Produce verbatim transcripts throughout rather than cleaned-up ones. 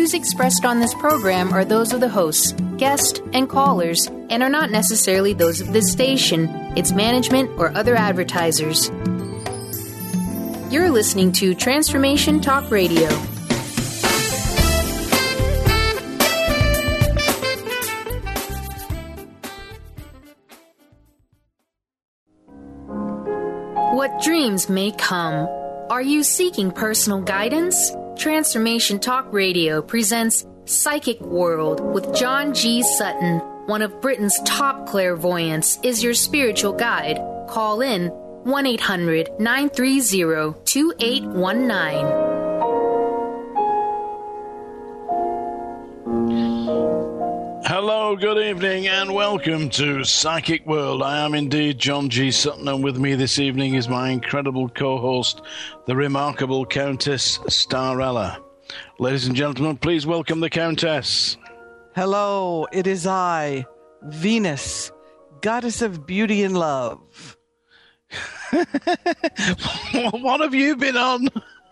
views expressed on this program are those of the hosts, guests, and callers, and are not necessarily those of this station, its management, or other advertisers. You're listening to Transformation Talk Radio. What dreams may come. Are you seeking personal guidance? Transformation Talk Radio presents Psychic World with John G. Sutton. One of Britain's top clairvoyants is your spiritual guide. Call in one eight hundred nine three zero two eight one nine. Hello, good evening, and welcome to Psychic World. I am indeed John G. Sutton, and with me this evening is my incredible co-host, the remarkable Countess Starella. Ladies and gentlemen, please welcome the Countess. Hello, it is I, Venus, goddess of beauty and love. What have you been on?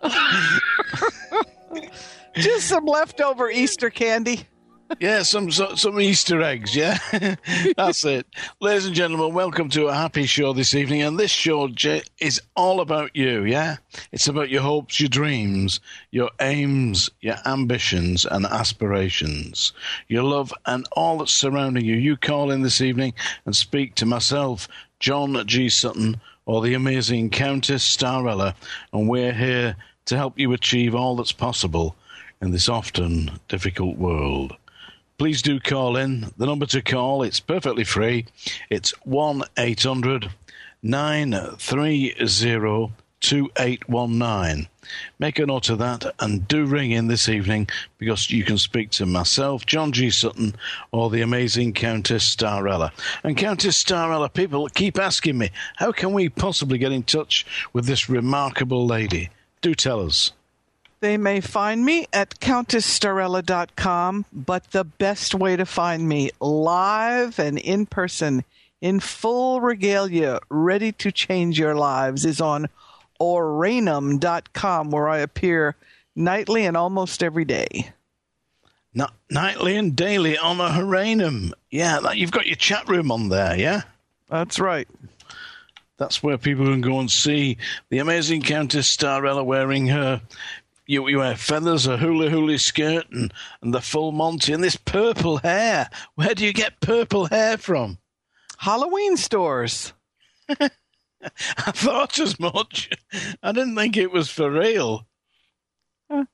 Just some leftover Easter candy. Yeah, some some Easter eggs, yeah? That's it. Ladies and gentlemen, welcome to a happy show this evening. And this show is all about you, yeah? It's about your hopes, your dreams, your aims, your ambitions and aspirations, your love and all that's surrounding you. You call in this evening and speak to myself, John G. Sutton, or the amazing Countess Starella, and we're here to help you achieve all that's possible in this often difficult world. Please do call in. The number to call, it's perfectly free. It's one eight hundred nine three zero two eight one nine. Make a note of that and do ring in this evening because you can speak to myself, John G. Sutton, or the amazing Countess Starella. And Countess Starella, people keep asking me, how can we possibly get in touch with this remarkable lady? Do tell us. They may find me at countess starella dot com, but the best way to find me live and in person, in full regalia, ready to change your lives, is on oranum dot com, where I appear nightly and almost every day. Not nightly and daily on a Oranum. Yeah, that, you've got your chat room on there, yeah? That's right. That's where people can go and see the amazing Countess Starella wearing her... You, you wear feathers, a hula-hula skirt, and, and the full Monty, and this purple hair. Where do you get purple hair from? Halloween stores. I thought as much. I didn't think it was for real. Huh.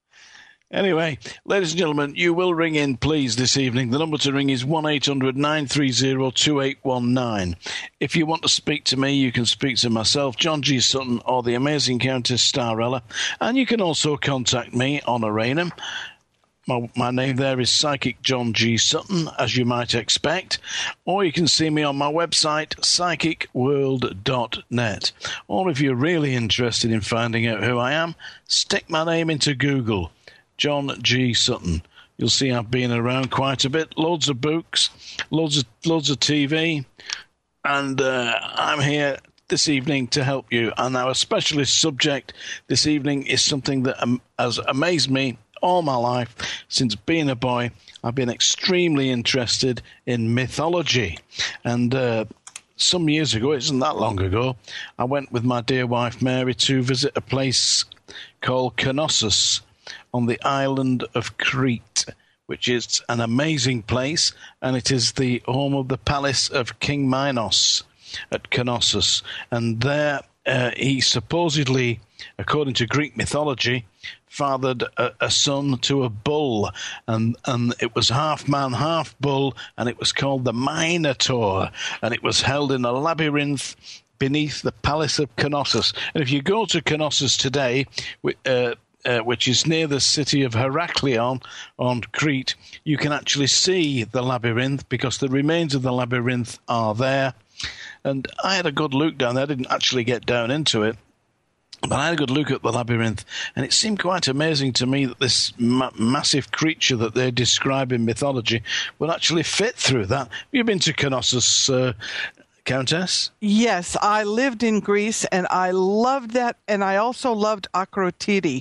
Anyway, ladies and gentlemen, you will ring in, please, this evening. The number to ring is one eight hundred nine three zero two eight one nine. If you want to speak to me, you can speak to myself, John G. Sutton, or the amazing Countess Starella. And you can also contact me on Oranum. My, my name there is Psychic John G. Sutton, as you might expect. Or you can see me on my website, psychic world dot net. Or if you're really interested in finding out who I am, stick my name into Google. John G. Sutton. You'll see I've been around quite a bit. Loads of books, loads of loads of T V, and uh, I'm here this evening to help you. And our specialist subject this evening is something that um, has amazed me all my life. Since being a boy, I've been extremely interested in mythology. And uh, some years ago, it isn't that long ago, I went with my dear wife Mary to visit a place called Knossos on the island of Crete, which is an amazing place, and it is the home of the palace of King Minos at Knossos. And there uh, he supposedly, according to Greek mythology, fathered a, a son to a bull, and, and it was half man, half bull, and it was called the Minotaur, and it was held in a labyrinth beneath the palace of Knossos. And if you go to Knossos today, uh, Uh, which is near the city of Heraklion on Crete, you can actually see the labyrinth because the remains of the labyrinth are there. And I had a good look down there. I didn't actually get down into it, but I had a good look at the labyrinth, and it seemed quite amazing to me that this ma- massive creature that they describe in mythology would actually fit through that. Have you been to Knossos, uh, Countess? Yes, I lived in Greece, and I loved that, and I also loved Akrotiri.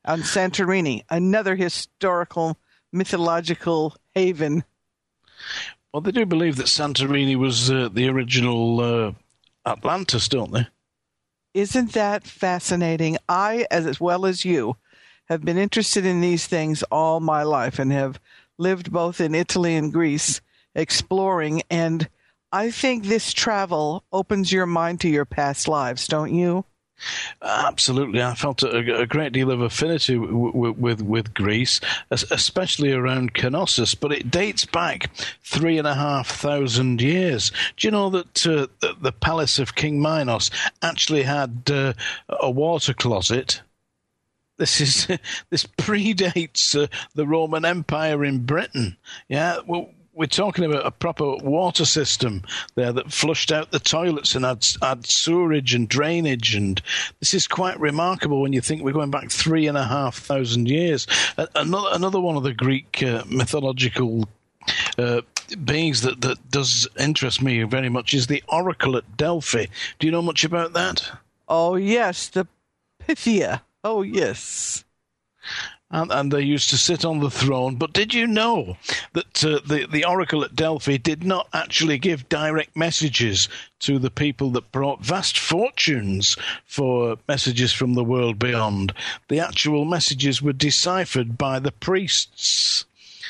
on Santorini, another historical, mythological haven. Well, they do believe that Santorini was uh, the original uh, Atlantis, don't they? Isn't that fascinating? I, as well as you, have been interested in these things all my life and have lived both in Italy and Greece exploring. And I think this travel opens your mind to your past lives, don't you? Absolutely. I felt a, a great deal of affinity w- w- with with Greece, especially around Knossos, but it dates back three and a half thousand years. Do you know that uh, the, the palace of King Minos actually had uh, a water closet? This is this predates uh, the Roman Empire in Britain. Yeah, well, we're talking about a proper water system there that flushed out the toilets and had, had sewerage and drainage. And this is quite remarkable when you think we're going back three and a half thousand years. Another, another one of the Greek uh, mythological uh, beings that, that does interest me very much is the Oracle at Delphi. Do you know much about that? Oh, yes, the Pythia. Oh, yes. And, and they used to sit on the throne. But did you know that uh, the, the Oracle at Delphi did not actually give direct messages to the people that brought vast fortunes for messages from the world beyond? The actual messages were deciphered by the priests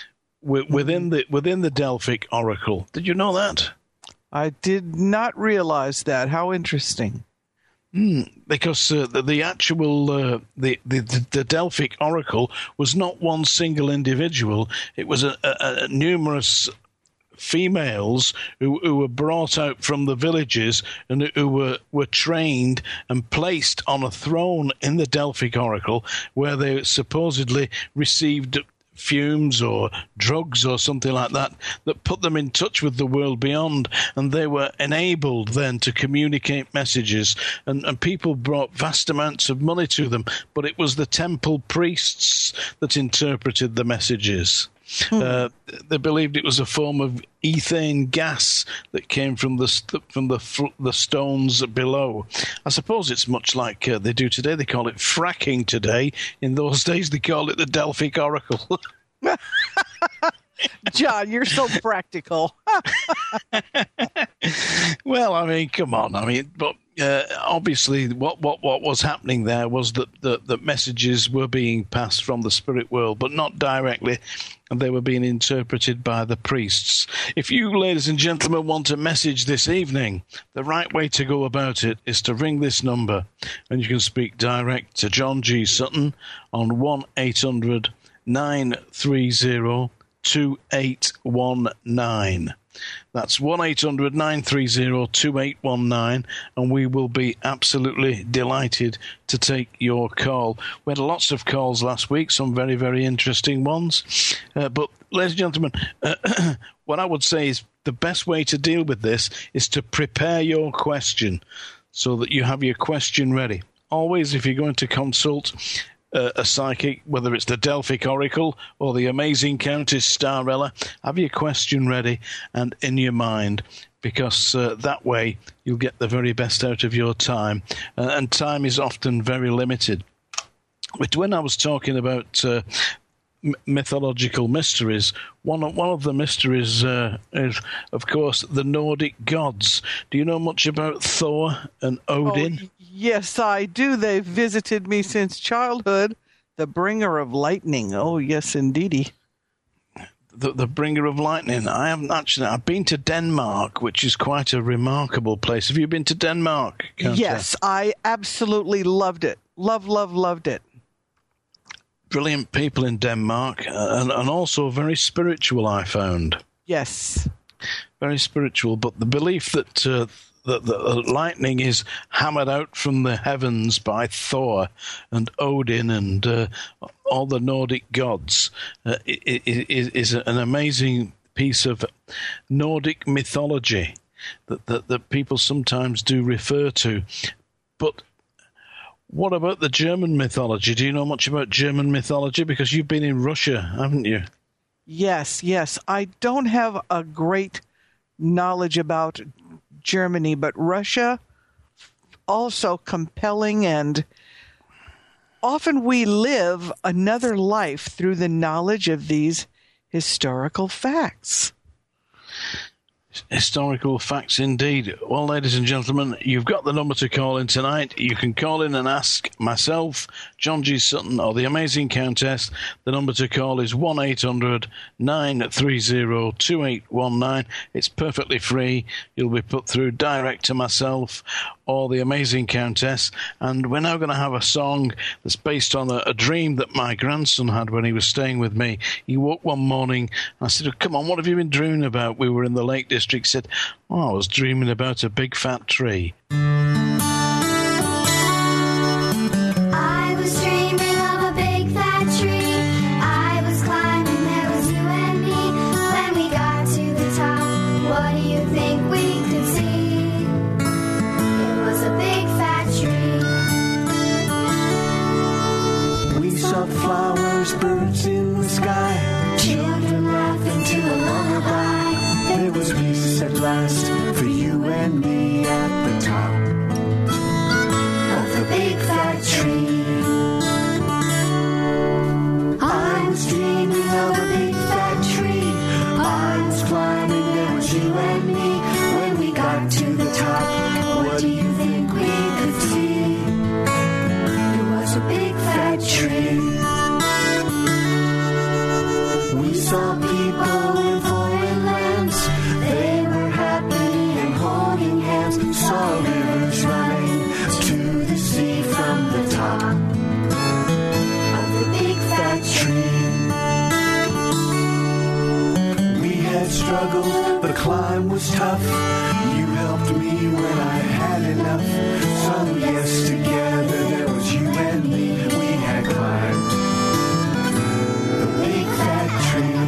within the, within the Delphic Oracle. Did you know that? I did not realize that. How interesting. Mm, because uh, the, the actual uh, the, the the Delphic Oracle was not one single individual. It was a, a, a numerous females who, who were brought out from the villages and who were, were trained and placed on a throne in the Delphic Oracle, where they supposedly received fumes or drugs or something like that that put them in touch with the world beyond, and they were enabled then to communicate messages, and, and people brought vast amounts of money to them, but it was the temple priests that interpreted the messages. Hmm. Uh, they believed it was a form of ethane gas that came from the st- from the fl- the stones below. I suppose it's much like uh, they do today. They call it fracking today. In those days, they called it the Delphic Oracle. John, you're so practical. Well, I mean, come on. I mean, but uh, obviously what, what, what was happening there was that the, the messages were being passed from the spirit world, but not directly, and they were being interpreted by the priests. If you, ladies and gentlemen, want a message this evening, the right way to go about it is to ring this number, and you can speak direct to John G. Sutton on one eight hundred nine three zero two eight one nine. That's one eight hundred nine three zero two eight one nine, and we will be absolutely delighted to take your call. We had lots of calls last week, some very, very interesting ones. Uh, but, ladies and gentlemen, uh, what I would say is the best way to deal with this is to prepare your question so that you have your question ready. Always, if you're going to consult Uh, a psychic, whether it's the Delphic Oracle or the amazing Countess Starella, have your question ready and in your mind, because uh, that way you'll get the very best out of your time. Uh, and time is often very limited. But when I was talking about uh, m- mythological mysteries, one of, one of the mysteries uh, is, of course, the Nordic gods. Do you know much about Thor and Odin? Oh, yes, I do. They've visited me since childhood. The bringer of lightning. Oh, yes, indeedy. The, the bringer of lightning. I haven't actually. I've been to Denmark, which is quite a remarkable place. Have you been to Denmark, Countess? Yes, I absolutely loved it. Love, love, loved it. Brilliant people in Denmark, uh, and, and also very spiritual, I found. Yes. Very spiritual, but the belief that uh, that the lightning is hammered out from the heavens by Thor and Odin and uh, all the Nordic gods uh, is, is an amazing piece of Nordic mythology that, that, that people sometimes do refer to. But what about the German mythology? Do you know much about German mythology? Because you've been in Russia, haven't you? Yes, yes. I don't have a great knowledge about Germany, but Russia, also compelling and often we live another life through the knowledge of these historical facts. Historical facts indeed. Well, ladies and gentlemen, you've got the number to call in tonight. You can call in and ask myself, John G. Sutton, or the Amazing Countess. The number to call is one eight hundred nine three zero two eight one nine. It's perfectly free. You'll be put through direct to myself or the Amazing Countess. And we're now going to have a song that's based on a, a dream that my grandson had when he was staying with me. He woke one morning and I said, oh, come on, what have you been dreaming about? We were in the Lake District. He said, oh, I was dreaming about a big fat tree. I was dreaming of a big fat tree. I was climbing, there was you and me. When we got to the top, what do you think we could see? It was a big fat tree. We saw flowers, birds in the sky, children laughing to a lullaby. There was peace at last for you and me at the top of the big fat tree. I was dreaming of a big fat tree. I was climbing, there was you and me. When we got to the top, what do you think we could see? It was a big fat tree. We saw people in foreign lands. They were happy and holding hands. Saw rivers running to the sea from the top of the big fat tree. We had struggles, the climb was tough. You helped me when I had enough. So yes, together there was you and me. We had climbed the big fat tree.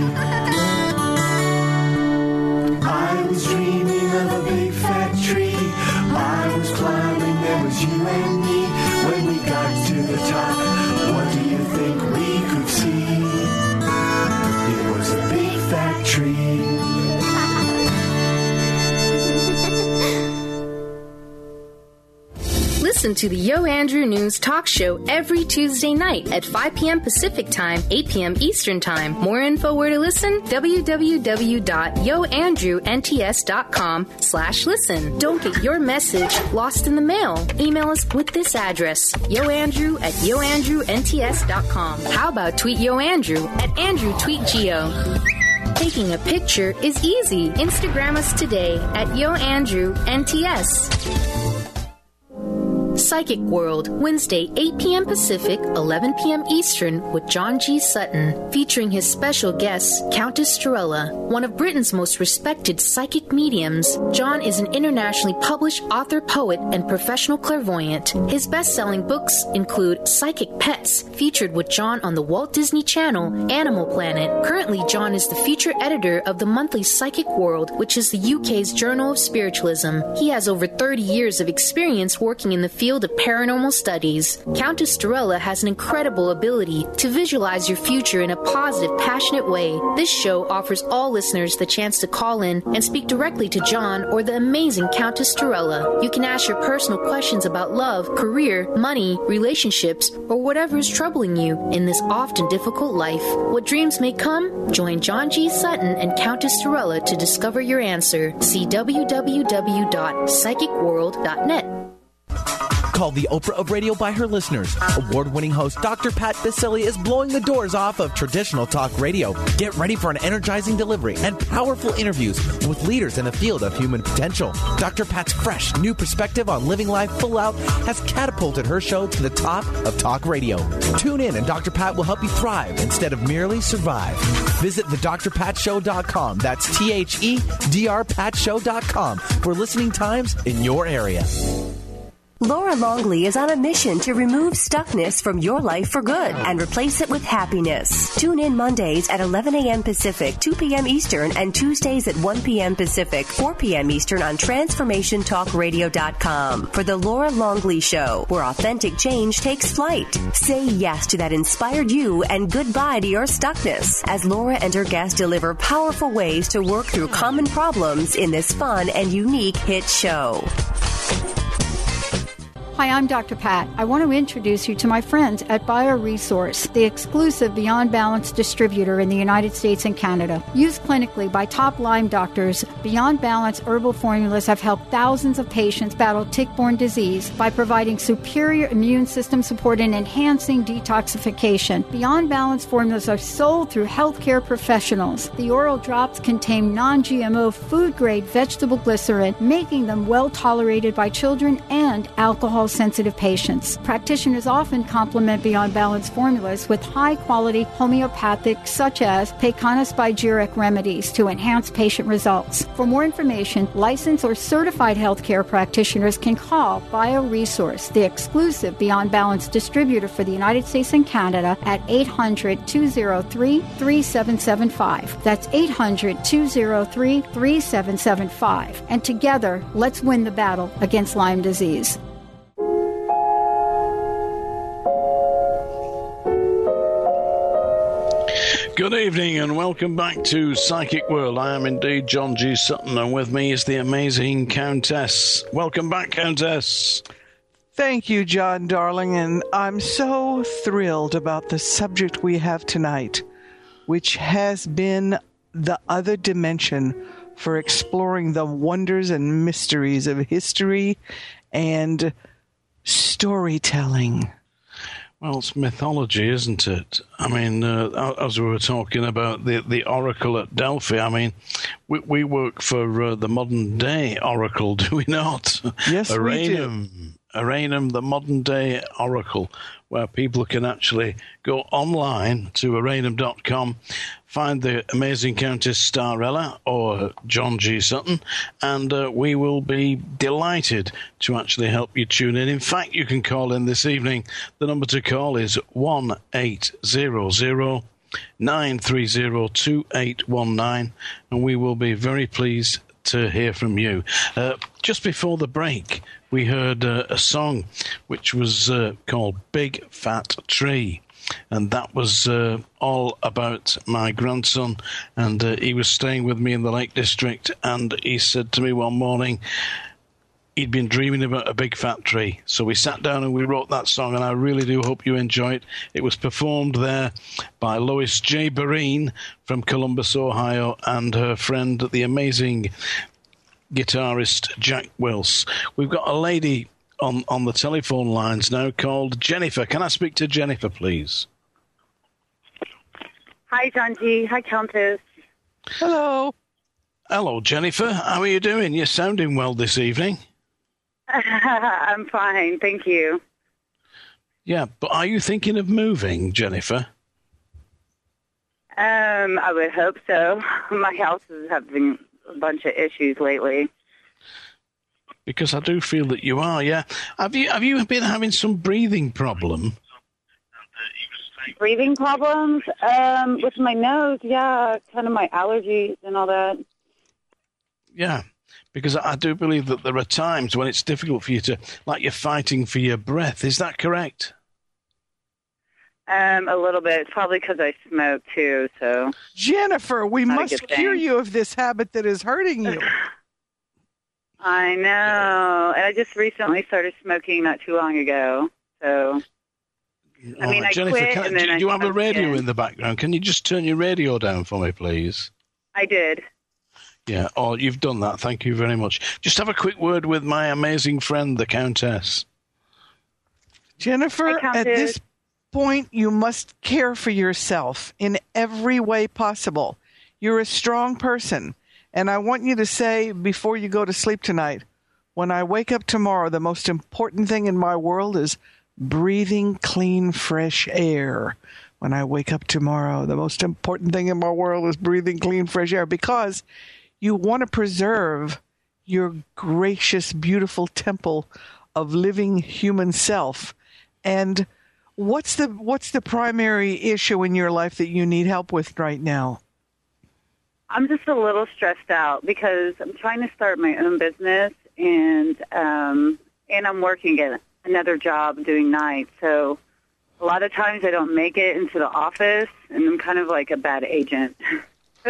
I was dreaming of a big fat tree. I was climbing, there was you and me. When we got to the top, what do you think we could see? It was a big fat tree. Listen to the Yo Andrew News Talk Show every Tuesday night at five p.m. Pacific Time, eight p.m. Eastern Time. More info where to listen, w w w dot yo andrew n t s dot com slash listen. Don't get your message lost in the mail. Email us with this address, yoandrew at yo andrew n t s dot com. How about tweet Yo Andrew at Andrew Tweet Geo? Taking a picture is easy. Instagram us today at Yo Andrew N T S. Psychic World, Wednesday, eight p.m. Pacific, eleven p.m. Eastern, with John G. Sutton, featuring his special guest, Countess Torella, one of Britain's most respected psychic mediums. John is an internationally published author, poet, and professional clairvoyant. His best-selling books include Psychic Pets, featured with John on the Walt Disney Channel, Animal Planet. Currently, John is the feature editor of the monthly Psychic World, which is the U K's Journal of Spiritualism. He has over thirty years of experience working in the field of paranormal studies. Countess Torella has an incredible ability to visualize your future in a positive, passionate way. This show offers all listeners the chance to call in and speak directly to John or the amazing Countess Torella. You can ask your personal questions about love, career, money, relationships, or whatever is troubling you in this often difficult life. What dreams may come? Join John G. Sutton and Countess Torella to discover your answer. See w w w dot psychic world dot net. Called the Oprah of radio by her listeners, award-winning host Doctor Pat Baccili is blowing the doors off of traditional talk radio. Get ready for an energizing delivery and powerful interviews with leaders in the field of human potential. Doctor Pat's fresh, new perspective on living life full out has catapulted her show to the top of talk radio. Tune in and Doctor Pat will help you thrive instead of merely survive. Visit the dr pat show dot com. That's T H E D R pat show dot com for listening times in your area. Laura Longley is on a mission to remove stuckness from your life for good and replace it with happiness. Tune in Mondays at eleven a.m. Pacific, two p.m. Eastern, and Tuesdays at one p.m. Pacific, four p.m. Eastern on transformation talk radio dot com for the Laura Longley Show, where authentic change takes flight. Say yes to that inspired you and goodbye to your stuckness as Laura and her guests deliver powerful ways to work through common problems in this fun and unique hit show. Hi, I'm Doctor Pat. I want to introduce you to my friends at BioResource, the exclusive Beyond Balance distributor in the United States and Canada. Used clinically by top Lyme doctors, Beyond Balance herbal formulas have helped thousands of patients battle tick-borne disease by providing superior immune system support and enhancing detoxification. Beyond Balance formulas are sold through healthcare professionals. The oral drops contain non-G M O food-grade vegetable glycerin, making them well tolerated by children and alcohol-sensitive patients. Practitioners often complement Beyond Balance formulas with high-quality homeopathic, such as Pecana spigyric remedies to enhance patient results. For more information, licensed or certified healthcare practitioners can call BioResource, the exclusive Beyond Balance distributor for the United States and Canada, at eight hundred, two oh three, three seven seven five. That's eight hundred, two oh three, three seven seven five. And together, let's win the battle against Lyme disease. Good evening and welcome back to Psychic World. I am indeed John G. Sutton, and with me is the amazing Countess. Welcome back, Countess. Thank you, John, darling, and I'm so thrilled about the subject we have tonight, which has been the other dimension for exploring the wonders and mysteries of history and storytelling. Well, it's mythology, isn't it? I mean, uh, as we were talking about the, the Oracle at Delphi, I mean, we, we work for uh, the modern-day Oracle, do we not? Yes, Aranum, we do. Aranum, the modern-day Oracle, where people can actually go online to aranum dot com, find the amazing Countess Starella or John G. Sutton, and uh, we will be delighted to actually help you tune in. In fact, you can call in this evening. The number to call is one eight hundred, nine three zero, two eight one nine, and we will be very pleased to hear from you. Uh, just before the break, we heard uh, a song which was uh, called Big Fat Tree. And that was uh, all about my grandson. And uh, he was staying with me in the Lake District. And he said to me one morning, he'd been dreaming about a big fat tree. So we sat down and we wrote that song. And I really do hope you enjoy it. It was performed there by Lois J. Barine from Columbus, Ohio, and her friend, the amazing guitarist Jack Wills. We've got a lady on, on the telephone lines now called Jennifer. Can I speak to Jennifer, please? Hi, John G. Hi, Countess. Hello. Hello, Jennifer. How are you doing? You're sounding well this evening. I'm fine, thank you. Yeah, but are you thinking of moving, Jennifer? Um, I would hope so. My house is having a bunch of issues lately. Because I do feel that you are, yeah. Have you have you been having some breathing problem? Breathing problems? Um, with my nose, yeah, kind of my allergies and all that. Yeah, because I do believe that there are times when it's difficult for you to, like you're fighting for your breath. Is that correct? Um, a little bit. It's probably because I smoke, too, so... Jennifer, we Not a must good cure thing. you of this habit that is hurting you. I know. And I just recently started smoking not too long ago, so... I mean, Right, I Jennifer, quit, can, and do then I you have a smoked radio again. in the background? Can you just turn your radio down for me, please? I did. Yeah, oh, you've done that. Thank you very much. Just have a quick word with my amazing friend, the Countess. Jennifer, Hi, at Countess. this point, you must care for yourself in every way possible. You're a strong person, and I want you to say before you go to sleep tonight, when I wake up tomorrow, the most important thing in my world is breathing clean, fresh air. When I wake up tomorrow, the most important thing in my world is breathing clean, fresh air, because you want to preserve your gracious, beautiful temple of living human self. And what's the what's the primary issue in your life that you need help with right now? I'm just a little stressed out because I'm trying to start my own business, and um, and I'm working at another job doing nights. So a lot of times I don't make it into the office, and I'm kind of like a bad agent.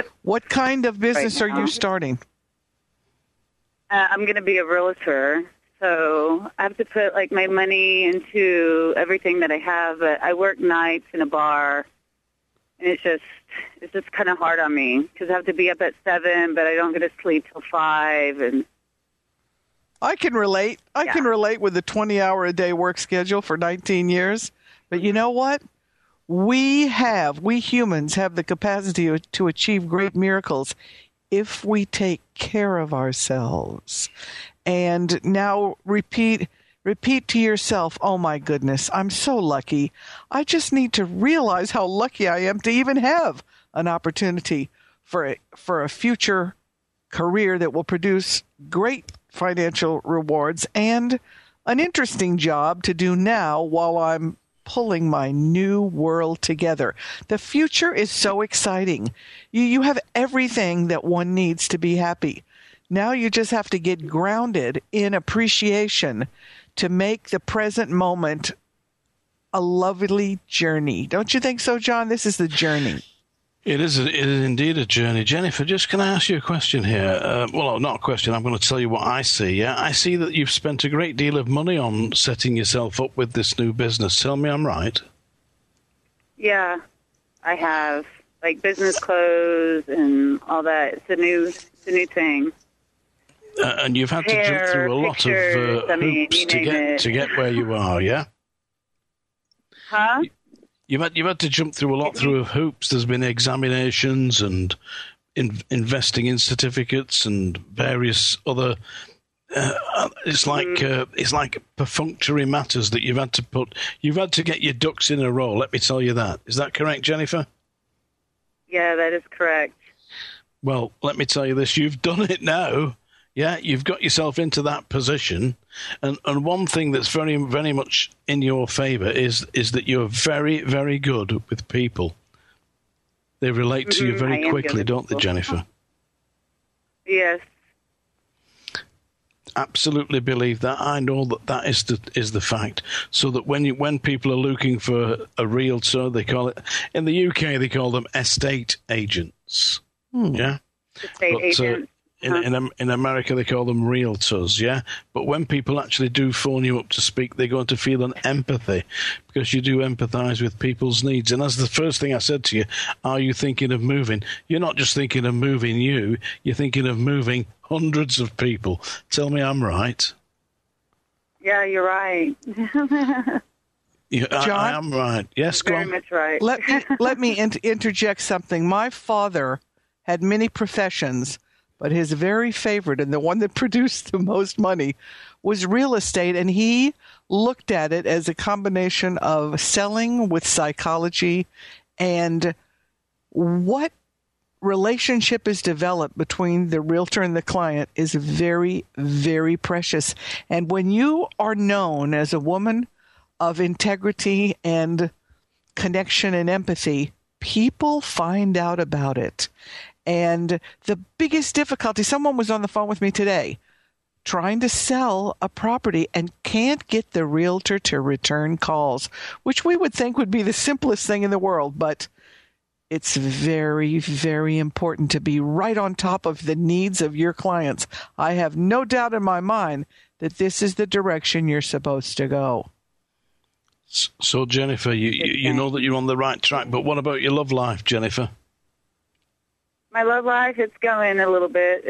What kind of business Right are now. you starting? Uh, I'm going to be a realtor, So I have to put like my money into everything that I have. But I work nights in a bar, and it's just it's just kind of hard on me because I have to be up at seven, but I don't get to sleep till five. And I can relate. I Yeah. can relate with the twenty-hour a day work schedule for nineteen years. But you know what? We have, we humans have the capacity to achieve great miracles if we take care of ourselves. And now repeat, repeat to yourself, oh my goodness, I'm so lucky. I just need to realize how lucky I am to even have an opportunity for a, for a future career that will produce great financial rewards and an interesting job to do now while I'm pulling my new world together. The future is so exciting. You, you have everything that one needs to be happy. Now you just have to get grounded in appreciation to make the present moment a lovely journey. Don't you think so, John? This is the journey. It is, a, it is indeed a journey. Jennifer, just can I ask you a question here? Uh, well, not a question. I'm going to tell you what I see. Yeah, I see that you've spent a great deal of money on setting yourself up with this new business. Tell me I'm right. yeah, I have like business clothes and all that. It's a new, it's a new thing. Uh, and you've had to jump Hair, through a lot pictures, of uh, I mean, hoops you to name get it. to get where you are. Yeah. Huh? You've had, you've had to jump through a lot through of hoops. There's been examinations and in, investing in certificates and various other. Uh, it's like Mm-hmm. uh, it's like perfunctory matters that you've had to put. You've had to get your ducks in a row. Let me tell you that. Is that correct, Jennifer? Yeah, that is correct. Well, let me tell you this. You've done it now. Yeah, you've got yourself into that position, and and one thing that's very very much in your favour is is that you're very very good with people. They relate to you Mhm, I very am good quickly, with don't they, people. Jennifer? Yes. Absolutely believe that. I know that that is the is the fact. So that when you when people are looking for a realtor, they call it in the U K they call them estate agents. Yeah. Estate But, uh, agents. In, Huh. in in America, they call them realtors, yeah? But when people actually do phone you up to speak, they're going to feel an empathy because you do empathize with people's needs. And that's the first thing I said to you. Are you thinking of moving? You're not just thinking of moving you. You're thinking of moving hundreds of people. Tell me I'm right. Yeah, you're right. You, I, John? I am right. Yes, go Very on. much right. Let me let me in- interject something. My father had many professions, but his very favorite and the one that produced the most money was real estate, and he looked at it as a combination of selling with psychology and what relationship is developed between the realtor and the client is very, very precious. And when you are known as a woman of integrity and connection and empathy, people find out about it. And the biggest difficulty, someone was on the phone with me today trying to sell a property and can't get the realtor to return calls, which we would think would be the simplest thing in the world. But it's very, very important to be right on top of the needs of your clients. I have no doubt in my mind that this is the direction you're supposed to go. So, Jennifer, you, you, you know that you're on the right track, but what about your love life, Jennifer? My love life, it's going a little bit.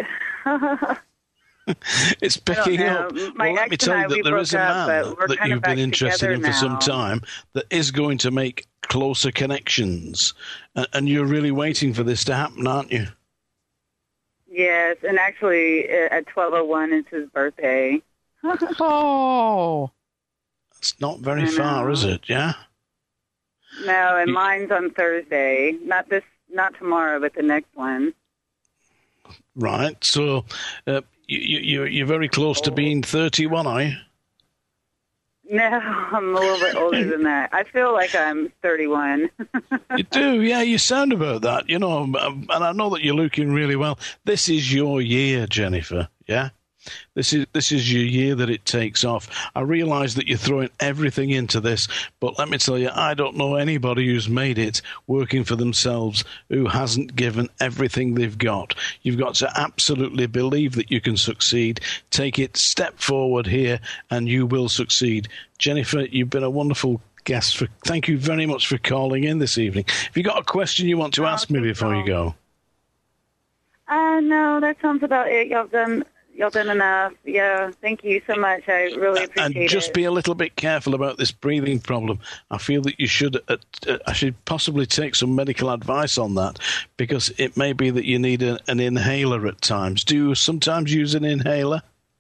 It's picking know. up. My Well, let ex me and tell I, you we that there is a broke up, man but we're that kind you've of been back interested in together for some now. time that is going to make closer connections. And, and you're really waiting for this to happen, aren't you? Yes, and actually uh, at twelve oh one is his birthday. Oh, It's not very I far, know. is it? Yeah? No, and You- mine's on Thursday. Not this, not tomorrow, but the next one. Right. So uh, you, you, you're very close to being thirty-one, are you? No, I'm a little bit older than that. I feel like I'm thirty-one. You do, yeah. You sound about that, you know. um, And I know that you're looking really well. This is your year, Jennifer. Yeah. This is this is your year that it takes off. I realise that you're throwing everything into this, but let me tell you, I don't know anybody who's made it working for themselves who hasn't given everything they've got. You've got to absolutely believe that you can succeed. Take it step forward here, and you will succeed. Jennifer, you've been a wonderful guest. For, thank you very much for calling in this evening. Have you got a question you want to ask me before you go? Uh, no, that sounds about it. Y'all done, y'all done enough. Yeah, thank you so much. I really appreciate it. And just it. be a little bit careful about this breathing problem. I feel that you should, uh, uh, I should possibly take some medical advice on that, because it may be that you need a, an inhaler at times. Do you sometimes use an inhaler?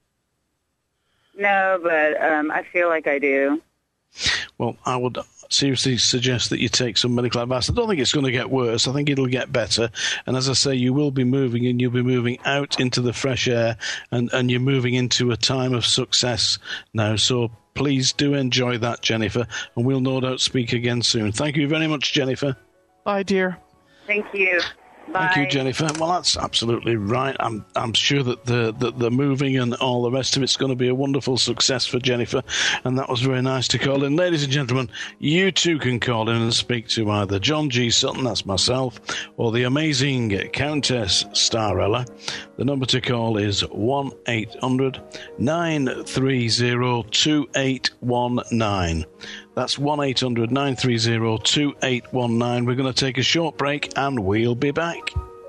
No, but um, I feel like I do. Well, I would seriously suggest that you take some medical advice. I don't think it's going to get worse. I think it'll get better. And as I say, you will be moving, and you'll be moving out into the fresh air, and, and you're moving into a time of success now. So please do enjoy that, Jennifer, and we'll no doubt speak again soon. Thank you very much, Jennifer. Bye, dear. Thank you. Bye. Thank you, Jennifer. Well, that's absolutely right. I'm I'm sure that the, the, the moving and all the rest of it's going to be a wonderful success for Jennifer, and that was very nice to call in. Ladies and gentlemen, you too can call in and speak to either John G. Sutton, that's myself, or the amazing Countess Starella. The number to call is one eight hundred nine three zero two eight one nine. That's one eight hundred nine three zero two eight one nine. We're going to take a short break, and we'll be back.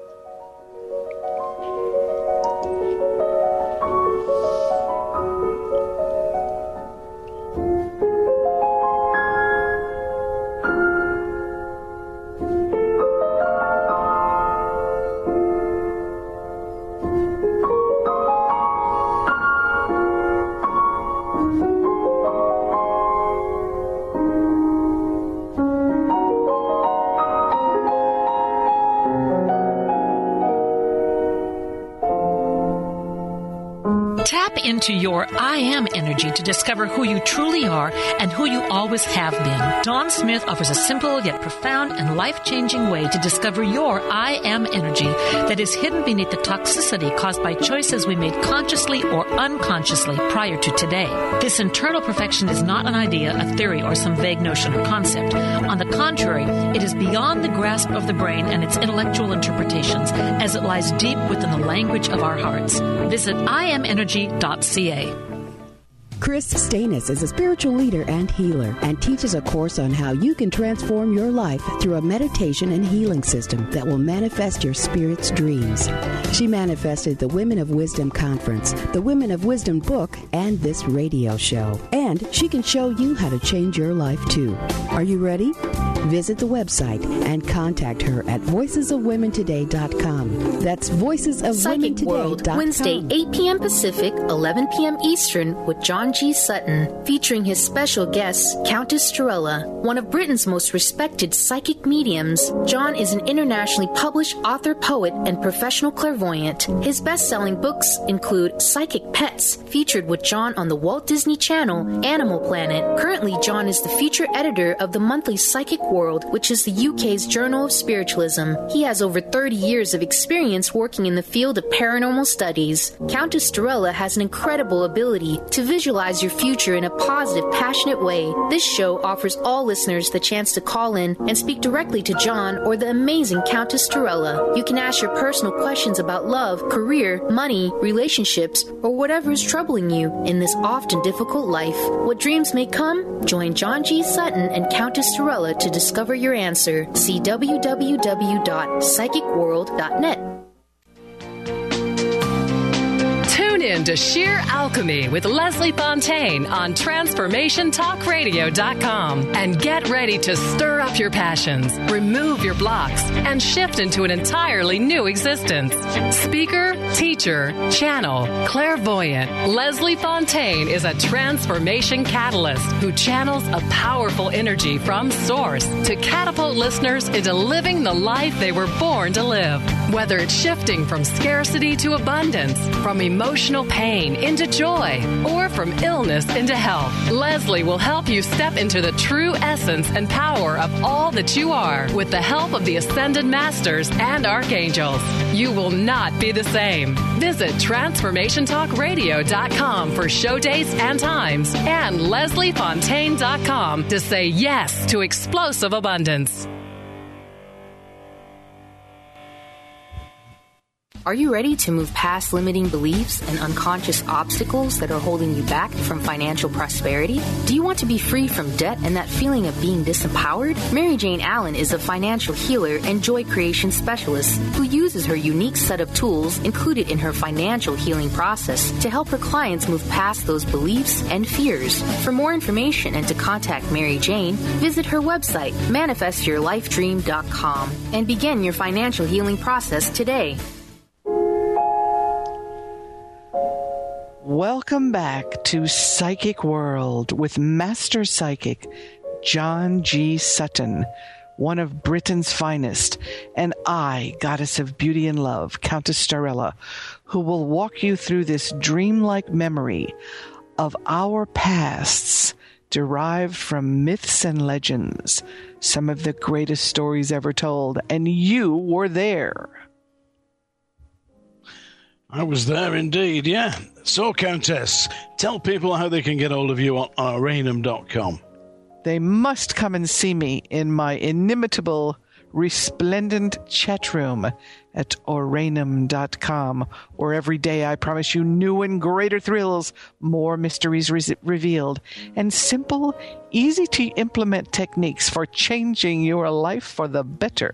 Into your I Am energy to discover who you truly are and who you always have been. Dawn Smith offers a simple yet profound and life-changing way to discover your I Am energy that is hidden beneath the toxicity caused by choices we made consciously or unconsciously prior to today. This internal perfection is not an idea, a theory, or some vague notion or concept. On the contrary, it is beyond the grasp of the brain and its intellectual interpretations, as it lies deep within the language of our hearts. Visit I am energy dot c a. Chris Stanis is a spiritual leader and healer and teaches a course on how you can transform your life through a meditation and healing system that will manifest your spirit's dreams. She manifested the Women of Wisdom Conference, the Women of Wisdom book, and this radio show. And she can show you how to change your life too. Are you ready? Visit the website and contact her at voices of women today dot com. That's voices of women today dot com. Psychic World, Wednesday, eight p.m. Pacific, eleven p.m. Eastern, with John G. Sutton, featuring his special guest, Countess Starella, one of Britain's most respected psychic mediums. John is an internationally published author, poet, and professional clairvoyant. His best-selling books include Psychic Pets, featured with John on the Walt Disney Channel, Animal Planet. Currently, John is the feature editor of the monthly Psychic World, which is the U K's Journal of Spiritualism. He has over thirty years of experience working in the field of paranormal studies. Countess Starella has an incredible ability to visualize your future in a positive, passionate way. This show offers all listeners the chance to call in and speak directly to John or the amazing Countess Starella. You can ask your personal questions about love, career, money, relationships, or whatever is troubling you in this often difficult life. What dreams may come? Join John G. Sutton and Countess Starella to discover your answer. See w w w dot psychic world dot net. Tune in to Sheer Alchemy with Leslie Fontaine on transformation talk radio dot com and get ready to stir up your passions, remove your blocks, and shift into an entirely new existence. Speaker, teacher, channel, clairvoyant, Leslie Fontaine is a transformation catalyst who channels a powerful energy from source to catapult listeners into living the life they were born to live. Whether it's shifting from scarcity to abundance, from emotional emotional pain into joy or from illness into health. Leslie will help you step into the true essence and power of all that you are with the help of the Ascended Masters and Archangels. You will not be the same. Visit transformation talk radio dot com for show dates and times and leslie fontaine dot com to say yes to explosive abundance. Are you ready to move past limiting beliefs and unconscious obstacles that are holding you back from financial prosperity? Do you want to be free from debt and that feeling of being disempowered? Mary Jane Allen is a financial healer and joy creation specialist who uses her unique set of tools included in her financial healing process to help her clients move past those beliefs and fears. For more information and to contact Mary Jane, visit her website, manifest your life dream dot com, and begin your financial healing process today. Welcome back to Psychic World with Master Psychic John G. Sutton, one of Britain's finest, and I, Goddess of Beauty and Love, Countess Starella, who will walk you through this dreamlike memory of our pasts derived from myths and legends, some of the greatest stories ever told, and you were there. I was there indeed, yeah. So, Countess, tell people how they can get hold of you on Aranum dot com. They must come and see me in my inimitable, resplendent chat room at Aranum dot com, where every day I promise you new and greater thrills, more mysteries re- revealed, and simple, easy-to-implement techniques for changing your life for the better.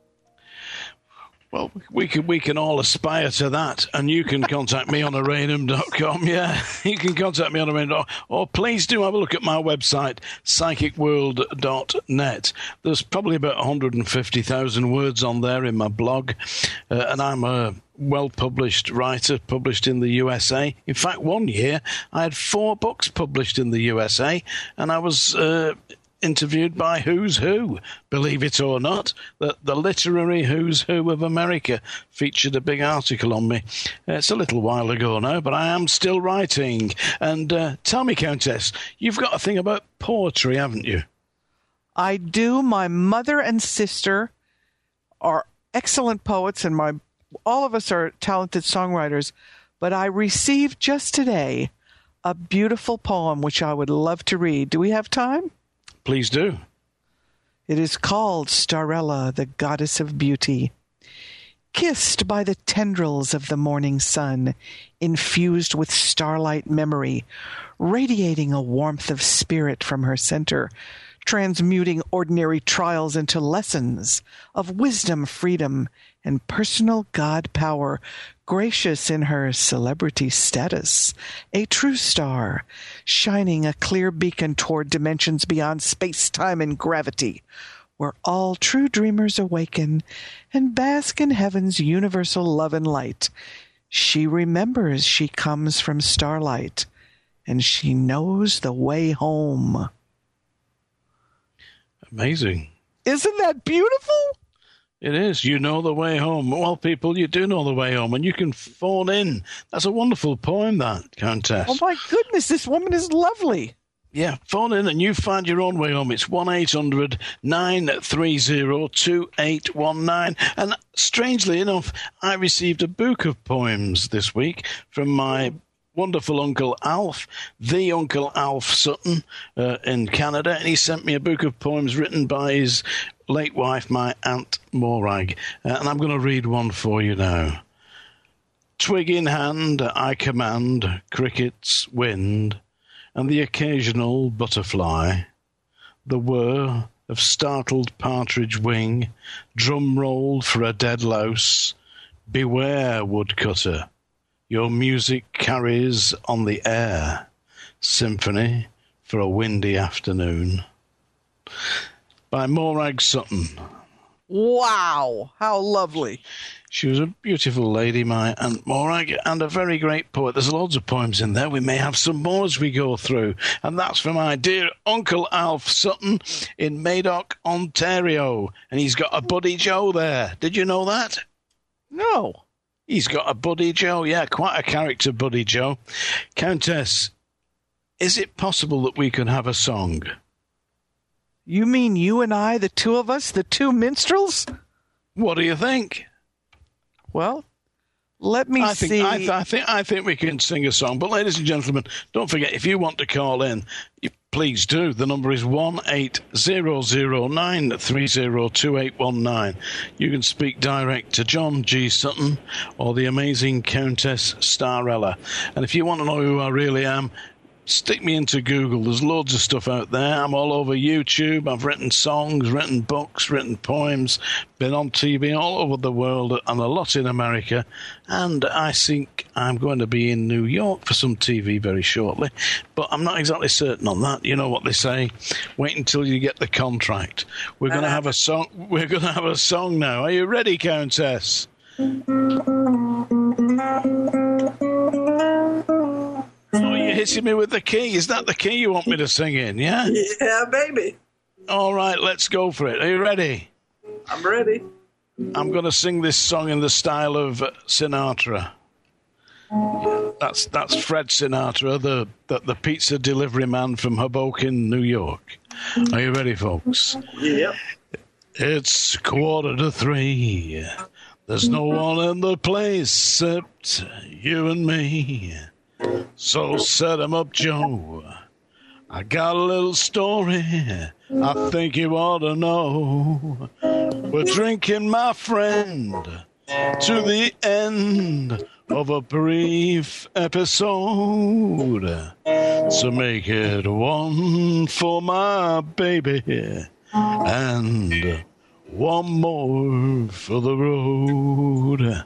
Well, we can we can all aspire to that, and you can contact me on Aranum dot com. Yeah, you can contact me on Aranum dot com, or please do have a look at my website, psychic world dot net. There's probably about one hundred fifty thousand words on there in my blog, uh, and I'm a well-published writer, published in the U S A. In fact, one year I had four books published in the U S A, and I was Uh, interviewed by Who's Who, believe it or not. The, the literary Who's Who of America featured a big article on me. Uh, it's a little while ago now, but I am still writing. And uh, tell me, Countess, you've got a thing about poetry, haven't you? I do. My mother and sister are excellent poets, and my all of us are talented songwriters. But I received just today a beautiful poem which I would love to read. Do we have time? Please do. It is called Starella, the Goddess of Beauty. Kissed by the tendrils of the morning sun, infused with starlight memory, radiating a warmth of spirit from her center, transmuting ordinary trials into lessons of wisdom, freedom, and personal God power, gracious in her celebrity status, a true star, shining a clear beacon toward dimensions beyond space, time, and gravity, where all true dreamers awaken and bask in heaven's universal love and light. She remembers she comes from starlight, and she knows the way home. Amazing. Isn't that beautiful? It is. You know the way home. Well, people, you do know the way home, and you can phone in. That's a wonderful poem, that, Countess. Oh, my goodness, this woman is lovely. Yeah, phone in and you find your own way home. It's one eight hundred nine three zero two eight one nine. And strangely enough, I received a book of poems this week from my wonderful Uncle Alf, the Uncle Alf Sutton uh, in Canada, and he sent me a book of poems written by his late wife, my Aunt Morag, uh, and I'm going to read one for you now. Twig in hand, I command crickets, wind, and the occasional butterfly, the whir of startled partridge wing, drum rolled for a dead louse. Beware, woodcutter, your music carries on the air, symphony for a windy afternoon. By Morag Sutton. Wow, how lovely. She was a beautiful lady, my Aunt Morag, and a very great poet. There's loads of poems in there. We may have some more as we go through. And that's from my dear Uncle Alf Sutton in Madoc, Ontario. And he's got a buddy Joe there. Did you know that? No. He's got a Buddy Joe. Yeah, quite a character, Buddy Joe. Countess, is it possible that we could have a song? You mean you and I, the two of us, the two minstrels? What do you think? Well, let me I think, see. I, th- I think I think we can sing a song. But ladies and gentlemen, don't forget, if you want to call in, you, please do. The number is one eight zero zero nine three zero two eight one nine. You can speak direct to John G. Sutton or the amazing Countess Starella. And if you want to know who I really am, stick me into Google. There's loads of stuff out there. I'm all over YouTube. I've written songs, written books, written poems, been on T V all over the world and a lot in America. And I think I'm going to be in New York for some T V very shortly. But I'm not exactly certain on that. You know what they say. Wait until you get the contract. We're going to have a song. We're going to have a song now. Are you ready, Countess? Oh, you're hitting me with the key. Is that the key you want me to sing in, yeah? Yeah, baby. All right, let's go for it. Are you ready? I'm ready. I'm going to sing this song in the style of Sinatra. That's that's Fred Sinatra, the, the, the pizza delivery man from Hoboken, New York. Are you ready, folks? Yep. It's quarter to three. There's no one in the place except you and me. So set 'em up, Joe. I got a little story I think you ought to know. We're drinking, my friend, to the end of a brief episode. So make it one for my baby and one more for the road.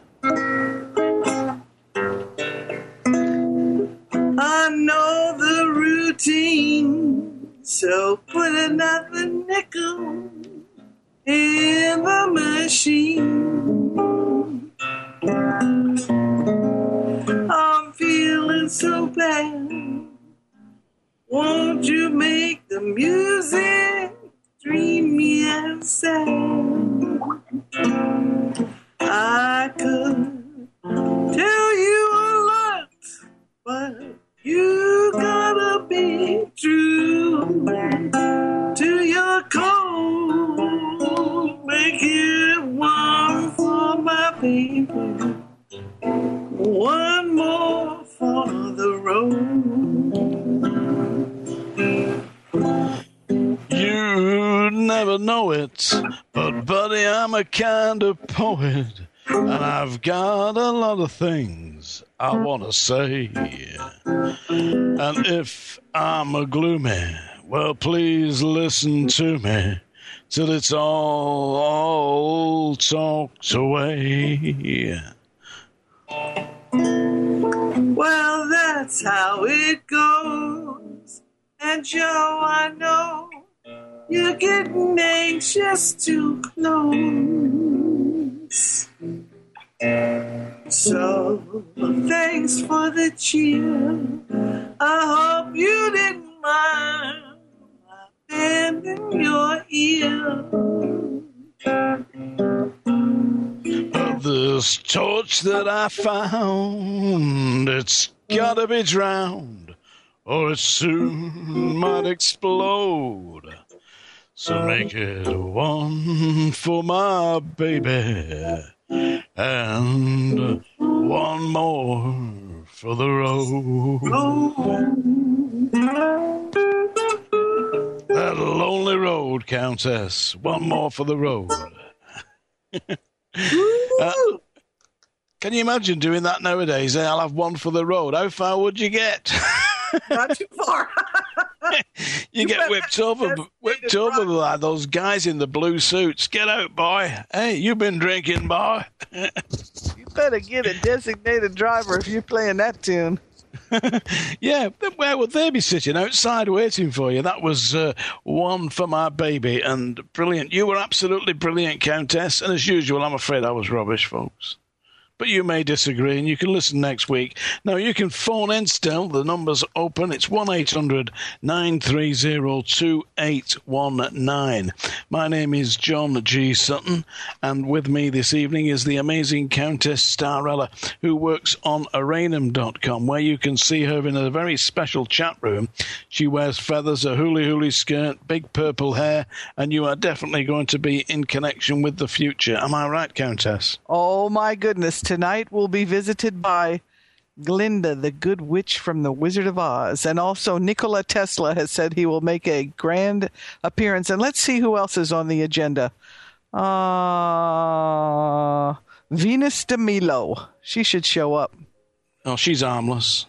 I know the routine, so put another nickel in the machine. I'm feeling so bad. Won't you make the music dreamy and sad? I could tell you a lot, but you gotta be true to your code. Make it one for my baby, one more for the road. You'd never know it, but buddy, I'm a kind of poet, and I've got a lot of things I want to say. And if I'm a gloomy, well, please listen to me till it's all, all talked away. Well, that's how it goes. And Joe, I know you're getting anxious to close. So, thanks for the cheer. I hope you didn't mind my band in your ear. But this torch that I found, it's gotta be drowned, or it soon might explode. So make it one for my baby and one more for the road. That lonely road, Countess. One more for the road. uh, can you imagine doing that nowadays? I'll have one for the road. How far would you get? Not too far. you, you get whipped over, whipped over by those guys in the blue suits. Get out, boy. Hey, you been drinking, boy? You better get a designated driver if you're playing that tune. Yeah, where would they be sitting? Outside waiting for you. That was uh, one for my baby, and brilliant. You were absolutely brilliant, Countess, and as usual, I'm afraid I was rubbish, folks. but you may disagree, and you can listen next week. Now, you can phone in still. The number's open. It's one eight hundred nine three zero two eight one nine. My name is John G. Sutton, and with me this evening is the amazing Countess Starella, who works on Aranum dot com, where you can see her in a very special chat room. She wears feathers, a hooly-hooly skirt, big purple hair, and you are definitely going to be in connection with the future. Am I right, Countess? Oh, my goodness. Tonight we'll be visited by Glinda, the good witch from The Wizard of Oz. And also Nikola Tesla has said he will make a grand appearance. And let's see who else is on the agenda. Uh, Venus de Milo. She should show up. Oh, she's harmless.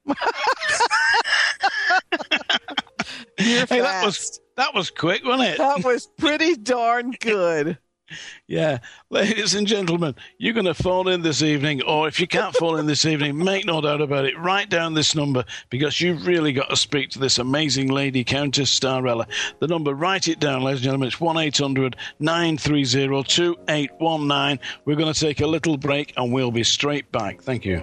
You're hey, fast. that was that was quick, wasn't it? That was pretty darn good. Yeah. Ladies and gentlemen, you're going to phone in this evening, or if you can't phone in this evening, make no doubt about it, write down this number, because you've really got to speak to this amazing lady, Countess Starella. The number, write it down, ladies and gentlemen, it's one eight hundred nine three zero two eight one nine. We're going to take a little break, and we'll be straight back. Thank you.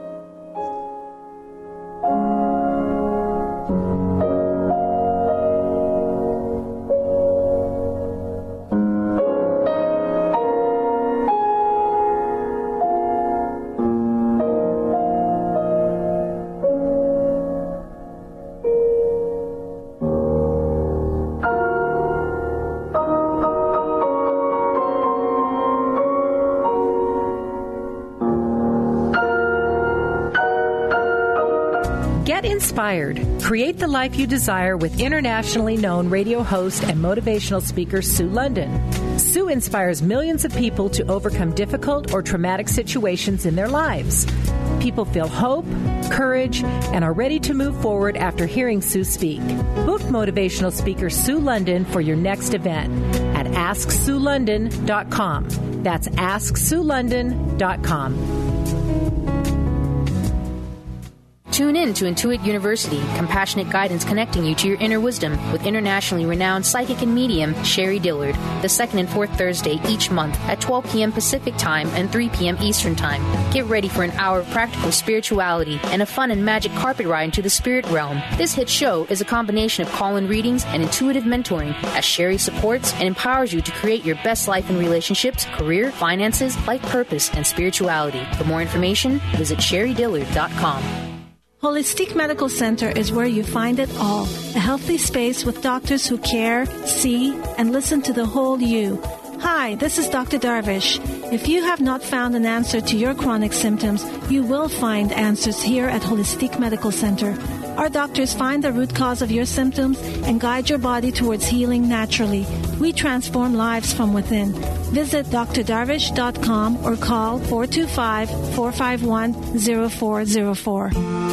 Inspired. Create the life you desire with internationally known radio host and motivational speaker Sue London. Sue inspires millions of people to overcome difficult or traumatic situations in their lives. People feel hope, courage, and are ready to move forward after hearing Sue speak. Book motivational speaker Sue London for your next event at ask sue london dot com. That's ask sue london dot com. Tune in to Intuit University, compassionate guidance connecting you to your inner wisdom with internationally renowned psychic and medium Sherry Dillard, the second and fourth Thursday each month at twelve p.m. Pacific Time and three p.m. Eastern Time. Get ready for an hour of practical spirituality and a fun and magic carpet ride into the spirit realm. This hit show is a combination of call-in readings and intuitive mentoring, as Sherry supports and empowers you to create your best life in relationships, career, finances, life purpose, and spirituality. For more information, visit sherry dillard dot com. Holistic Medical Center is where you find it all. A healthy space with doctors who care, see, and listen to the whole you. Hi, this is Doctor Darvish. If you have not found an answer to your chronic symptoms, you will find answers here at Holistic Medical Center. Our doctors find the root cause of your symptoms and guide your body towards healing naturally. We transform lives from within. Visit d r darvish dot com or call four two five, four five one, zero four zero four.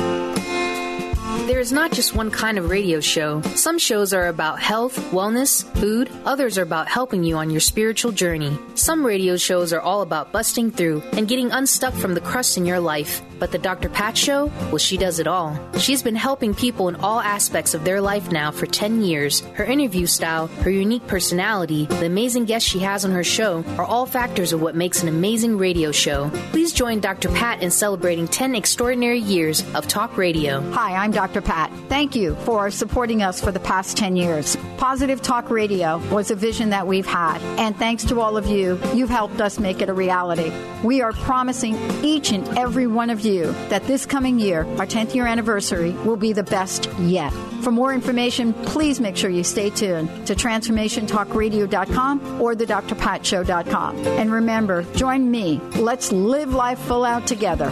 There is not just one kind of radio show. Some shows are about health, wellness, food. Others are about helping you on your spiritual journey. Some radio shows are all about busting through and getting unstuck from the crust in your life. But the Doctor Pat Show? Well, she does it all. She's been helping people in all aspects of their life now for ten years. Her interview style, her unique personality, the amazing guests she has on her show are all factors of what makes an amazing radio show. Please join Doctor Pat in celebrating ten extraordinary years of talk radio. Hi, I'm Doctor Pat. Thank you for supporting us for the past ten years. Positive Talk Radio was a vision that we've had, and thanks to all of you, you've helped us make it a reality. We are promising each and every one of you that this coming year, our tenth year anniversary, will be the best yet. For more information, please make sure you stay tuned to transformation talk radio dot com or the d r pat show dot com. And remember, join me. Let's live life full out together.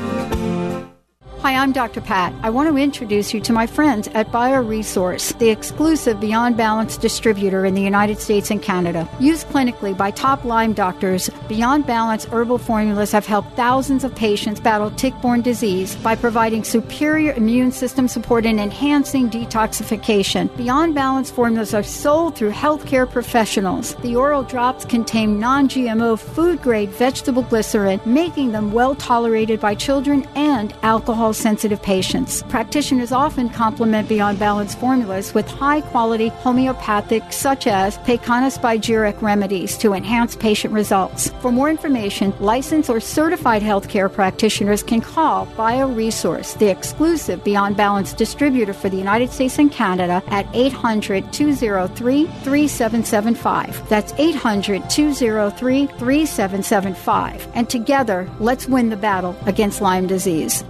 Hi, I'm Doctor Pat. I want to introduce you to my friends at BioResource, the exclusive Beyond Balance distributor in the United States and Canada. Used clinically by top Lyme doctors, Beyond Balance herbal formulas have helped thousands of patients battle tick-borne disease by providing superior immune system support and enhancing detoxification. Beyond Balance formulas are sold through healthcare professionals. The oral drops contain non-G M O food-grade vegetable glycerin, making them well tolerated by children and alcohol cholesterol-sensitive patients. Practitioners often complement Beyond Balance formulas with high-quality homeopathic, such as Pecana Spagyric remedies to enhance patient results. For more information, licensed or certified healthcare practitioners can call BioResource, the exclusive Beyond Balance distributor for the United States and Canada, at eight hundred, two oh three, three seven seven five. That's eight hundred, two oh three, three seven seven five. And together, let's win the battle against Lyme disease.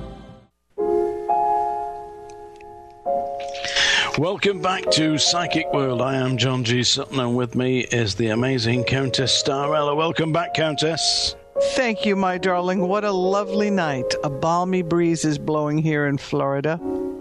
Welcome back to Psychic World. I am John G. Sutton, and with me is the amazing Countess Starella. Welcome back, Countess. Thank you, my darling. What a lovely night. A balmy breeze is blowing here in Florida.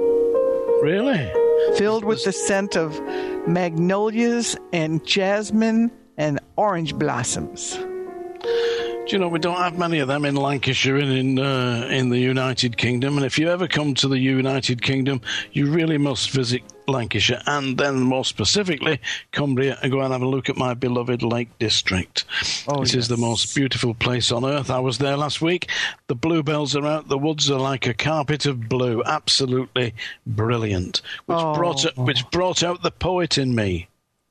Really? Filled with the scent of magnolias and jasmine and orange blossoms. Do you know, we don't have many of them in Lancashire and in uh, in the United Kingdom. And if you ever come to the United Kingdom, you really must visit Lancashire, and then more specifically Cumbria, and go and have a look at my beloved Lake District. Oh, it yes. is the most beautiful place on earth. I was there last week. The bluebells are out. The woods are like a carpet of blue. Absolutely brilliant. Which oh. brought which brought out the poet in me.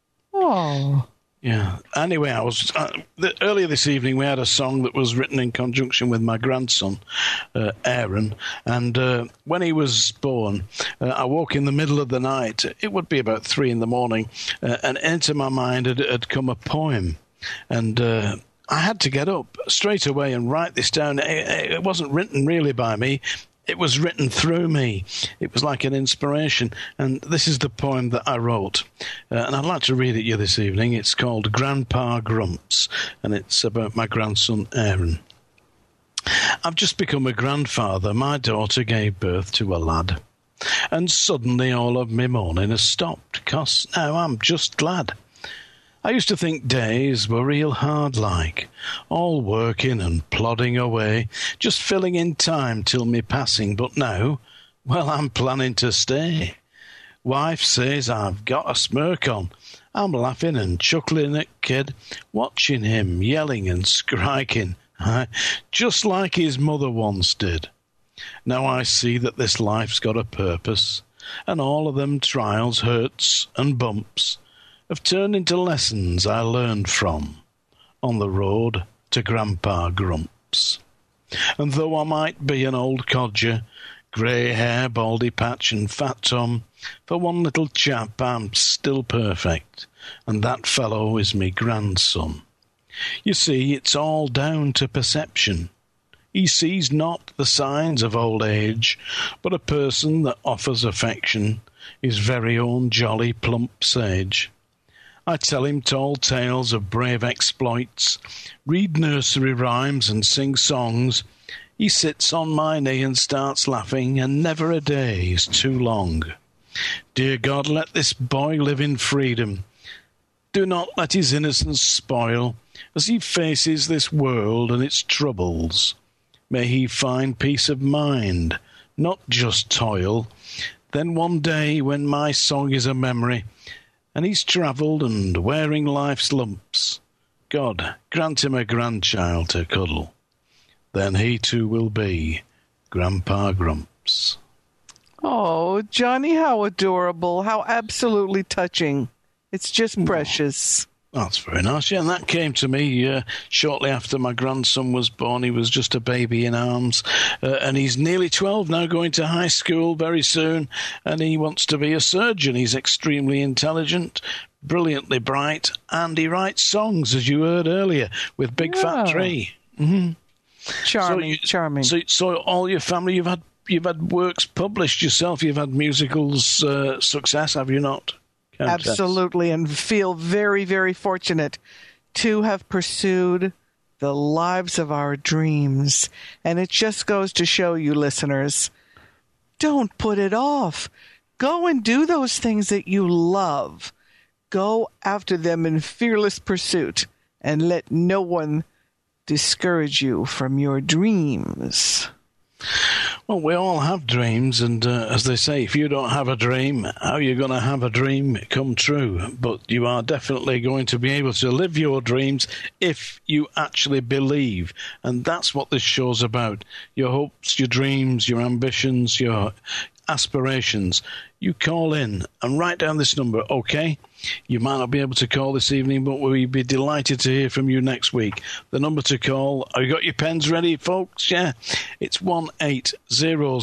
Oh. Yeah. Anyway, I was uh, the, earlier this evening. We had a song that was written in conjunction with my grandson, uh, Aaron. And uh, when he was born, uh, I woke in the middle of the night. It would be about three in the morning, uh, and into my mind had, had come a poem, and uh, I had to get up straight away and write this down. It, it wasn't written really by me. It was written through me. It was like an inspiration. And this is the poem that I wrote. Uh, and I'd like to read it to you this evening. It's called Grandpa Grumps, and it's about my grandson, Aaron. I've just become a grandfather. My daughter gave birth to a lad. And suddenly all of me mourning has stopped, 'cause now I'm just glad. I used to think days were real hard like, all working and plodding away, just filling in time till me passing, but now, well, I'm planning to stay. Wife says I've got a smirk on. I'm laughing and chuckling at kid, watching him yelling and skriking, just like his mother once did. Now I see that this life's got a purpose, and all of them trials, hurts and bumps have turned into lessons I learned from on the road to Grandpa Grumps. And though I might be an old codger, grey hair, baldy patch and fat tum, for one little chap I'm still perfect, and that fellow is me grandson. You see, it's all down to perception. He sees not the signs of old age, but a person that offers affection, his very own jolly plump sage. I tell him tall tales of brave exploits, read nursery rhymes and sing songs. He sits on my knee and starts laughing, and never a day is too long. Dear God, let this boy live in freedom. Do not let his innocence spoil as he faces this world and its troubles. May he find peace of mind, not just toil. Then one day, when my song is a memory, and he's travelled and wearing life's lumps, God, grant him a grandchild to cuddle. Then he too will be Grandpa Grumps. Oh, Johnny, how adorable. How absolutely touching. It's just precious. That's very nice. Yeah, and that came to me uh, shortly after my grandson was born. He was just a baby in arms, uh, and he's nearly twelve now, going to high school very soon, and he wants to be a surgeon. He's extremely intelligent, brilliantly bright, and he writes songs, as you heard earlier, with Big Yeah. Fat Tree. Mm-hmm. Charming, so you, charming. So, so all your family, you've had you've had works published yourself. You've had musicals uh, success, have you not? Countess? Absolutely, and feel very, very fortunate to have pursued the lives of our dreams. And it just goes to show you, listeners, don't put it off. Go and do those things that you love. Go after them in fearless pursuit, and let no one discourage you from your dreams. Well, we all have dreams, and uh, as they say, if you don't have a dream, how are you going to have a dream come true? But you are definitely going to be able to live your dreams if you actually believe, and that's what this show's about. Your hopes, your dreams, your ambitions, your aspirations. You call in and write down this number, okay? You might not be able to call this evening, but we'd be delighted to hear from you next week. The number to call, have you got your pens ready, folks? Yeah. It's one eight hundred,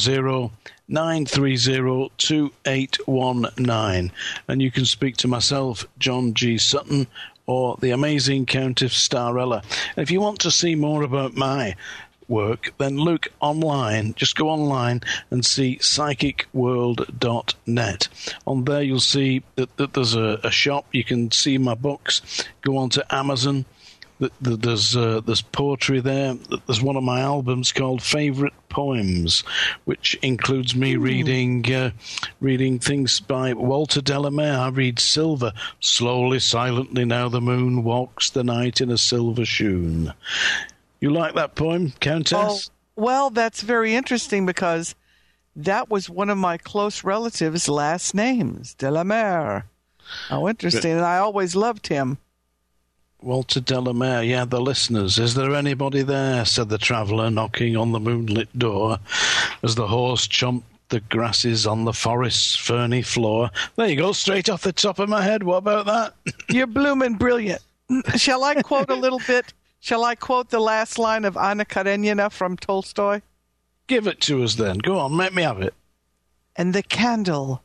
nine three zero, two eight one nine. And you can speak to myself, John G. Sutton, or the amazing Countess Starella. And if you want to see more about my work, then look online. Just go online and see psychic world dot net. On there you'll see that, that there's a, a shop. You can see my books. Go on to Amazon. There's uh, there's poetry there. There's one of my albums called Favourite Poems, which includes me mm. reading uh, reading things by Walter Delamere. I read Silver. Slowly, silently now the moon walks the night in a silver shoon. You like that poem, Countess? Oh, well, that's very interesting because that was one of my close relatives' last names, Delamere. How interesting. But, and I always loved him. Walter Delamere, yeah, the listeners. Is there anybody there, said the traveller, knocking on the moonlit door, as the horse chomped the grasses on the forest's ferny floor. There you go, straight off the top of my head. What about that? You're blooming brilliant. Shall I quote a little bit? Shall I quote the last line of Anna Karenina from Tolstoy? Give it to us then. Go on, let me have it. And the candle,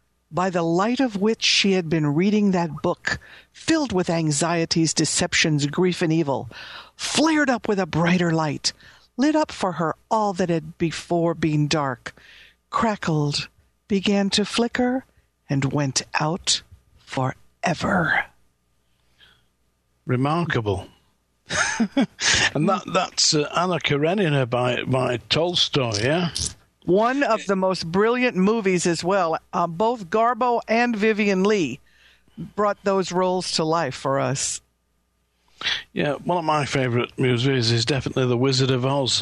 by the light of which she had been reading that book, filled with anxieties, deceptions, grief, and evil, flared up with a brighter light, lit up for her all that had before been dark, crackled, began to flicker, and went out forever. Remarkable. And that that's uh, Anna Karenina by, by Tolstoy, yeah? One of the most brilliant movies as well. Uh, both Garbo and Vivian Leigh brought those roles to life for us. Yeah, one of my favourite movies is definitely The Wizard of Oz.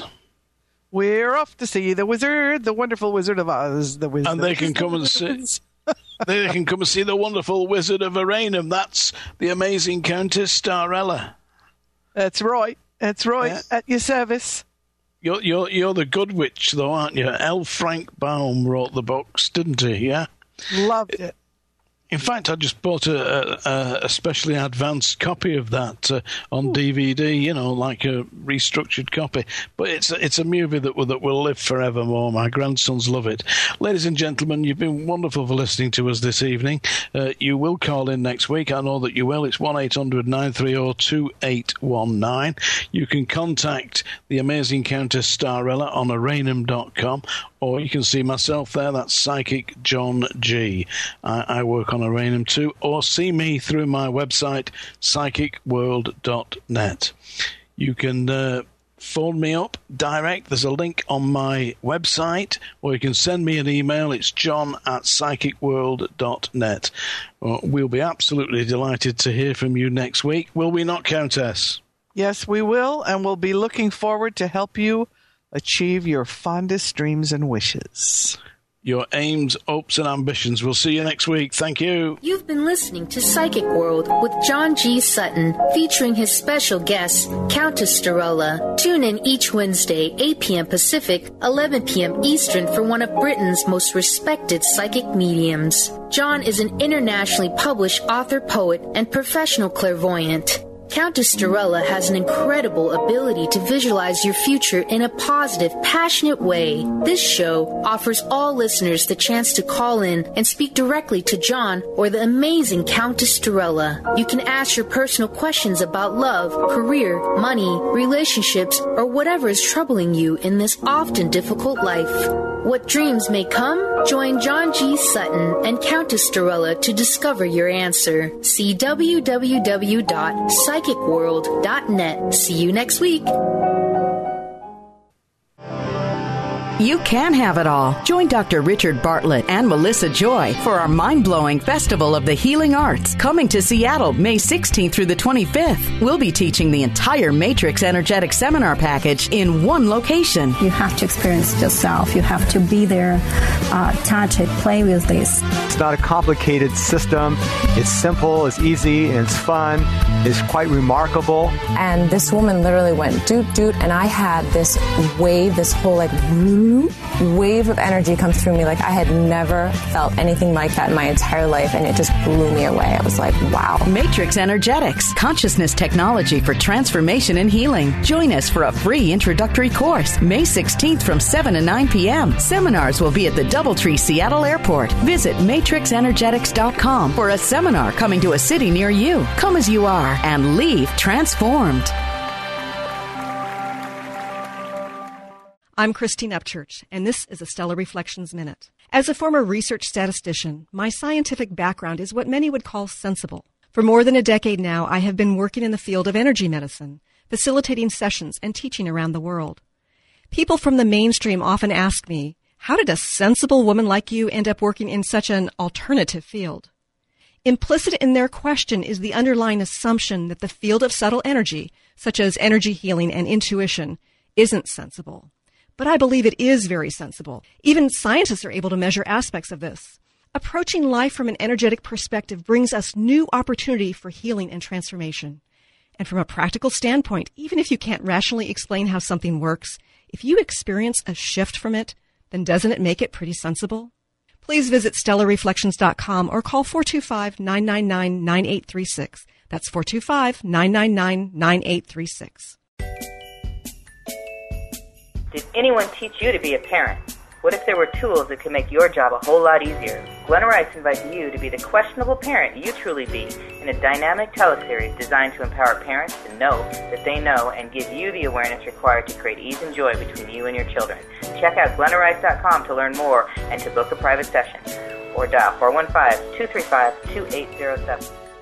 We're off to see the wizard, the wonderful Wizard of Oz. The wizard. And they can come and see... they can come and see the wonderful Wizard of Aranum. That's the amazing Countess Starella. That's right. That's right. Yeah. At your service. You're you're you're the good witch, though, aren't you? L. Frank Baum wrote the books, didn't he? Yeah. Loved it. In fact, I just bought a, a, a specially advanced copy of that uh, on Ooh. D V D, you know, like a restructured copy. But it's a, it's a movie that will, that will live forevermore. My grandsons love it. Ladies and gentlemen, you've been wonderful for listening to us this evening. Uh, you will call in next week. I know that you will. It's one eight hundred, nine three zero, two eight one nine. You can contact the amazing Countess Starella on aranum dot com, or you can see myself there. That's Psychic John G. I, I work on Aranum too, or see me through my website, psychic world dot net. You can uh, phone me up direct. There's a link on my website, or you can send me an email. It's john at psychic world dot net. Uh, we'll be absolutely delighted to hear from you next week. Will we not, Countess? Yes, we will, and we'll be looking forward to help you achieve your fondest dreams and wishes. Your aims, hopes, and ambitions. We'll see you next week. Thank you. You've been listening to Psychic World with John G. Sutton, featuring his special guest, Countess Starella. Tune in each Wednesday, eight p.m. Pacific, eleven p.m. Eastern, for one of Britain's most respected psychic mediums. John is an internationally published author, poet, and professional clairvoyant. Countess Starella has an incredible ability to visualize your future in a positive, passionate way. This show offers all listeners the chance to call in and speak directly to John or the amazing Countess Starella. You can ask your personal questions about love, career, money, relationships, or whatever is troubling you in this often difficult life. What dreams may come? Join John G. Sutton and Countess Starella to discover your answer. See w w w dot psychic world dot net. See you next week. You can have it all. Join Doctor Richard Bartlett and Melissa Joy for our mind-blowing Festival of the Healing Arts, coming to Seattle May sixteenth through the twenty-fifth. We'll be teaching the entire Matrix Energetic Seminar package in one location. You have to experience it yourself. You have to be there, uh, touch it, play with this. It's not a complicated system. It's simple, it's easy, and it's fun. It's quite remarkable. And this woman literally went doot doot, and I had this wave, this whole like wave of energy come through me like I had never felt anything like that in my entire life, and it just blew me away. I was like, wow. Matrix Energetics, consciousness technology for transformation and healing. Join us for a free introductory course, May sixteenth from seven to nine p.m. Seminars will be at the Doubletree Seattle Airport. Visit matrix energetics dot com for a seminar coming to a city near you. Come as you are and leave transformed. I'm Christine Upchurch, and this is a Stellar Reflections Minute. As a former research statistician, my scientific background is what many would call sensible. For more than a decade now, I have been working in the field of energy medicine, facilitating sessions and teaching around the world. People from the mainstream often ask me, how did a sensible woman like you end up working in such an alternative field? Implicit in their question is the underlying assumption that the field of subtle energy, such as energy healing and intuition, isn't sensible. But I believe it is very sensible. Even scientists are able to measure aspects of this. Approaching life from an energetic perspective brings us new opportunity for healing and transformation. And from a practical standpoint, even if you can't rationally explain how something works, if you experience a shift from it, then doesn't it make it pretty sensible? Please visit stellar reflections dot com or call four two five, nine nine nine, nine eight three six. That's four two five, nine nine nine, nine eight three six. Did anyone teach you to be a parent? What if there were tools that could make your job a whole lot easier? Glenna Rice invites you to be the questionable parent you truly be in a dynamic teleseries designed to empower parents to know that they know and give you the awareness required to create ease and joy between you and your children. Check out glenna rice dot com to learn more and to book a private session. Or dial four one five, two three five, two eight zero seven.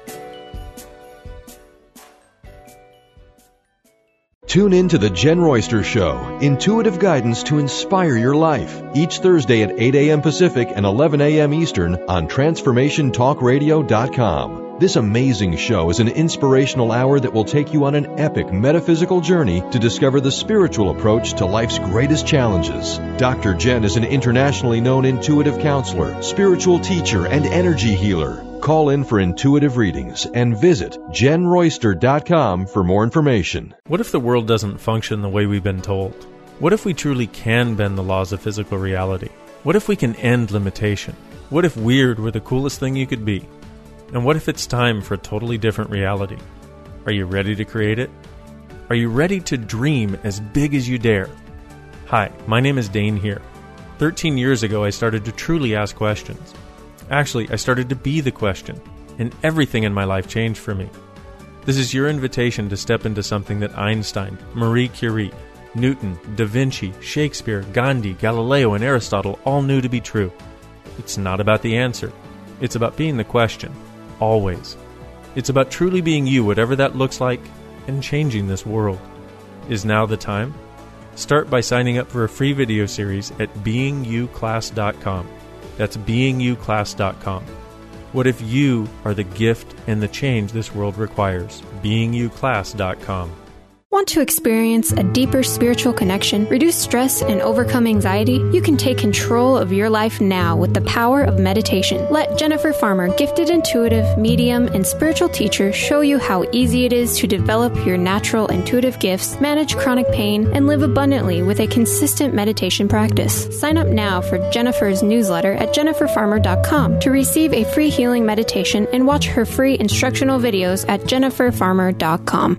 Tune in to The Jen Royster Show, intuitive guidance to inspire your life, each Thursday at eight a.m. Pacific and eleven a.m. Eastern on transformation talk radio dot com. This amazing show is an inspirational hour that will take you on an epic metaphysical journey to discover the spiritual approach to life's greatest challenges. Doctor Jen is an internationally known intuitive counselor, spiritual teacher, and energy healer. Call in for intuitive readings and visit jen royster dot com for more information. What if the world doesn't function the way we've been told? What if we truly can bend the laws of physical reality? What if we can end limitation? What if weird were the coolest thing you could be? And what if it's time for a totally different reality? Are you ready to create it? Are you ready to dream as big as you dare? Hi, my name is Dane here. Thirteen years ago, I started to truly ask questions. Actually, I started to be the question, and everything in my life changed for me. This is your invitation to step into something that Einstein, Marie Curie, Newton, Da Vinci, Shakespeare, Gandhi, Galileo, and Aristotle all knew to be true. It's not about the answer. It's about being the question, always. It's about truly being you, whatever that looks like, and changing this world. Is now the time? Start by signing up for a free video series at being you class dot com. That's being you class dot com. What if you are the gift and the change this world requires? being you class dot com. Want to experience a deeper spiritual connection, reduce stress, and overcome anxiety? You can take control of your life now with the power of meditation. Let Jennifer Farmer, gifted intuitive, medium, and spiritual teacher, show you how easy it is to develop your natural intuitive gifts, manage chronic pain, and live abundantly with a consistent meditation practice. Sign up now for Jennifer's newsletter at jennifer farmer dot com to receive a free healing meditation and watch her free instructional videos at jennifer farmer dot com.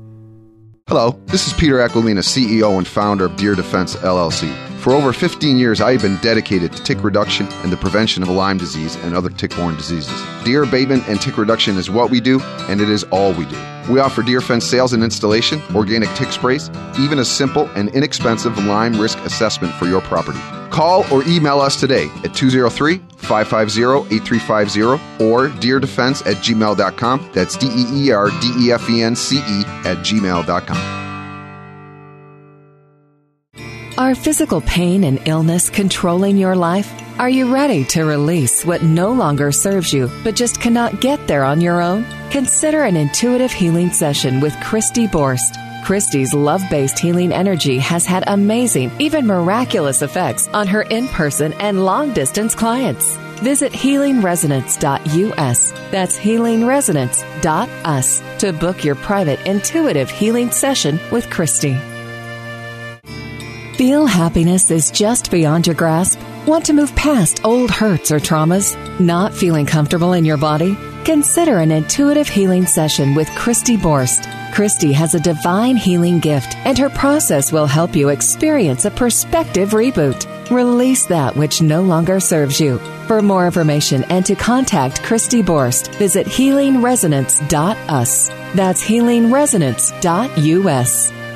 Hello, this is Peter Aquilina, C E O and founder of Deer Defense, L L C. For over fifteen years, I have been dedicated to tick reduction and the prevention of Lyme disease and other tick-borne diseases. Deer abatement and tick reduction is what we do, and it is all we do. We offer deer fence sales and installation, organic tick sprays, even a simple and inexpensive Lyme risk assessment for your property. Call or email us today at two oh three, five five zero, eight three five zero or deer defense at gmail dot com. That's D E E R D E F E N C E at gmail dot com. Are physical pain and illness controlling your life? Are you ready to release what no longer serves you, but just cannot get there on your own? Consider an intuitive healing session with Christy Borst. Christy's love-based healing energy has had amazing, even miraculous effects on her in-person and long-distance clients. Visit healing resonance dot u s. That's healing resonance dot u s to book your private intuitive healing session with Christy. Feel happiness is just beyond your grasp? Want to move past old hurts or traumas? Not feeling comfortable in your body? Consider an intuitive healing session with Christy Borst. Christy has a divine healing gift, and her process will help you experience a perspective reboot. Release that which no longer serves you. For more information and to contact Christy Borst, visit healing resonance dot u s. That's healing resonance dot u s.